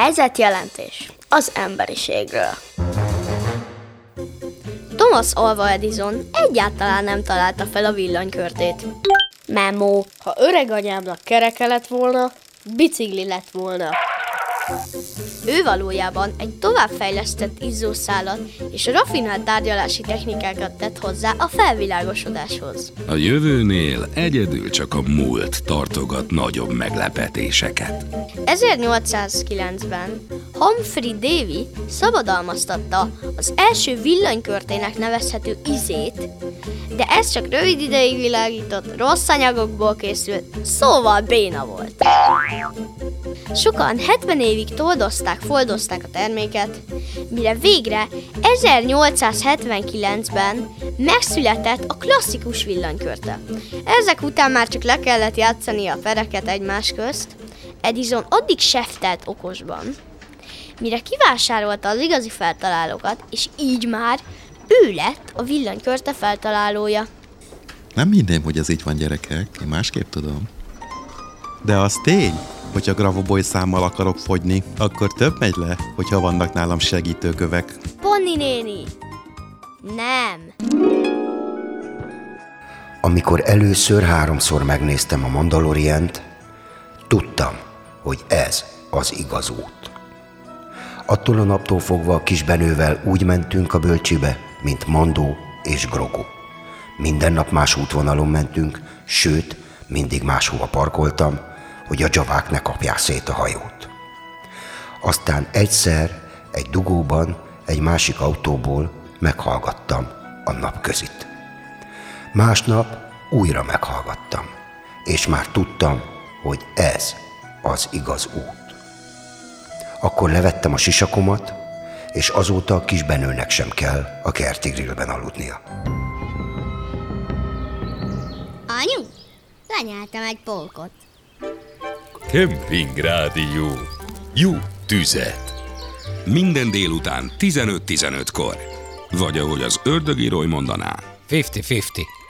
Helyzetjelentés az emberiségről. Thomas Alva Edison egyáltalán nem találta fel a villanykörtét. Memo. Ha öreg anyámnak kereke lett volna, bicikli lett volna. Ő valójában egy továbbfejlesztett izzószálat és rafinált tárgyalási technikákat tett hozzá a felvilágosodáshoz. A jövőnél egyedül csak a múlt tartogat nagyobb meglepetéseket. 1809-ben Humphrey Davy szabadalmaztatta az első villanykörtének nevezhető izét, de ez csak rövid ideig világított, rossz anyagokból készült, szóval béna volt. Sokan 70 évig foldozták a terméket, mire végre 1879-ben megszületett a klasszikus villanykörte. Ezek után már csak le kellett játszani a pereket egymás közt. Edison addig seftelt okosban, mire kivásárolta az igazi feltalálókat, és így már ő lett a villanykörte feltalálója. Nem hinném, hogy ez így van, gyerekek, én másképp tudom. De az tény, hogyha Gravoboy számmal akarok fogyni, akkor több megy le, hogyha vannak nálam segítőkövek. Ponni néni! Nem! Amikor először 3-szor megnéztem a Mandalorient, tudtam, hogy ez az igaz út. Attól a naptól fogva a kisbenővel úgy mentünk a bölcsibe, mint Mandó és Grogu. Minden nap más útvonalon mentünk, sőt, mindig máshova parkoltam, hogy a dzsavák ne kapják szét a hajót. Aztán egyszer egy dugóban egy másik autóból meghallgattam a napközit. Másnap újra meghallgattam, és már tudtam, hogy ez az igaz út. Akkor levettem a sisakomat, és azóta a kisbenőnek sem kell a kerti grillben aludnia. Anyu, lenyeltem egy polkot. Kemping Rádió. Jó tüzet! Minden délután 15-15-kor. Vagy ahogy az ördögi Roy mondaná. 50-50.